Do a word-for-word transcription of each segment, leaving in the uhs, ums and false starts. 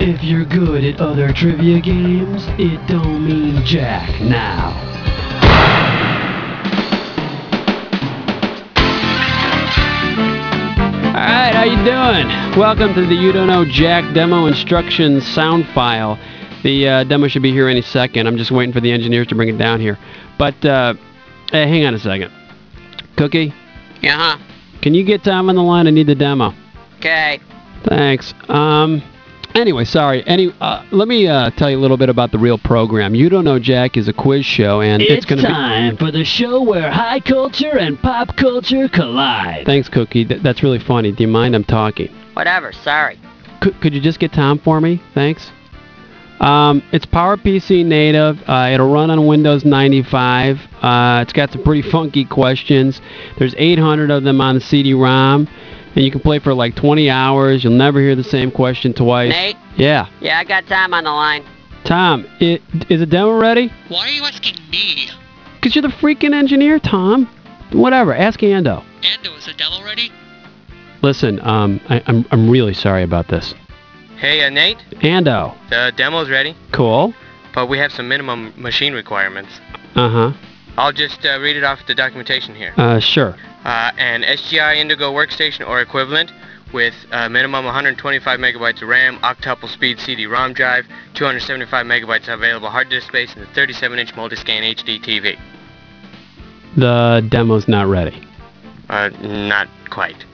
If you're good at other trivia games, it don't mean jack now. Alright, how you doing? Welcome to the You Don't Know Jack demo instructions sound file. The uh, demo should be here any second. I'm just waiting for the engineers to bring it down here. But, uh, hey, hang on a second. Cookie? Yeah, huh? Can you get Tom on the line? I need the demo. Okay. Thanks. Um, anyway, sorry. Any, uh, let me uh, tell you a little bit about the real program. You Don't Know Jack is a quiz show, and it's, It's going to be... time for the show where high culture and pop culture collide. Thanks, Cookie. Th- that's really funny. Do you mind I'm talking? Whatever, sorry. Could, could you just get Tom for me? Thanks. Um, it's PowerPC native. Uh, it'll run on Windows ninety-five. Uh, it's got some pretty funky questions. There's eight hundred of them on the C D ROM, and you can play for like twenty hours. You'll never hear the same question twice. Nate? Yeah. Yeah, I got Tom on the line. Tom, it, is the demo ready? Why are you asking me? Because you're the freaking engineer, Tom. Whatever. Ask Ando. Ando, is the demo ready? Listen, um, I, I'm, I'm really sorry about this. Hey, uh, Nate, Ando. the demo's ready, Cool. but we have some minimum machine requirements. Uh-huh. I'll just uh, read it off the documentation here. Uh, sure. Uh, an S G I Indigo workstation or equivalent with a minimum one hundred twenty-five megabytes of RAM, octuple speed C D ROM drive, two hundred seventy-five megabytes of available hard disk space, and a thirty-seven inch multi-scan H D T V. The demo's not ready. Uh, not quite.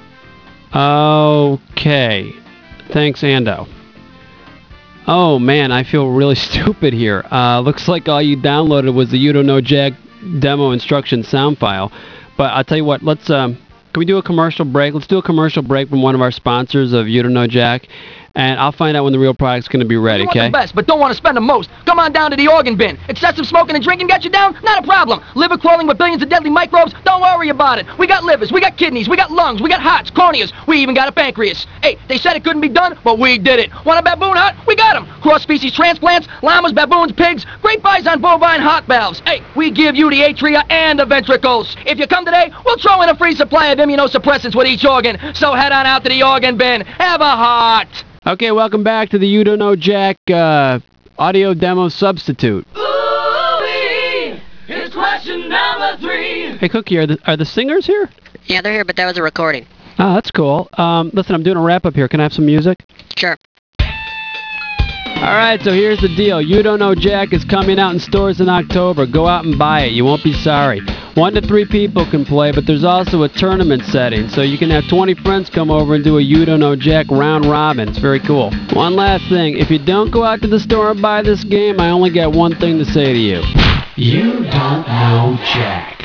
Okay. Thanks, Ando. Oh, man, I feel really stupid here. Uh, looks like all you downloaded was the You Don't Know Jack demo instruction sound file. But I'll tell you what, let's, um, can we do a commercial break? Let's do a commercial break from one of our sponsors of You Don't Know Jack, and I'll find out when the real product's going to be ready, You want okay? the best, but don't want to spend the most. Come on down to the organ bin. Excessive smoking and drinking got you down? Not a problem. Liver crawling with billions of deadly microbes? Don't worry about it. We got livers, we got kidneys, we got lungs, we got hearts, corneas. We even got a pancreas. Hey, they said it couldn't be done, but we did it. Want a baboon heart? We got them. Cross-species transplants, llamas, baboons, pigs, great buys on bovine heart valves. Hey, we give you the atria and the ventricles. If you come today, we'll throw in a free supply of immunosuppressants with each organ. So head on out to the organ bin. Have a heart. Okay, welcome back to the You Don't Know Jack uh, audio demo substitute. Ooh-wee, here's question number three. Hey, Cookie, are the, are the singers here? Yeah, they're here, but that was a recording. Oh, that's cool. Um, listen, I'm doing a wrap-up here. Can I have some music? Sure. All right, so here's the deal. You Don't Know Jack is coming out in stores in October. Go out and buy it. You won't be sorry. One to three people can play, but there's also a tournament setting, so you can have twenty friends come over and do a You Don't Know Jack round robin. It's very cool. One last thing. If you don't go out to the store and buy this game, I only got one thing to say to you. You don't know Jack.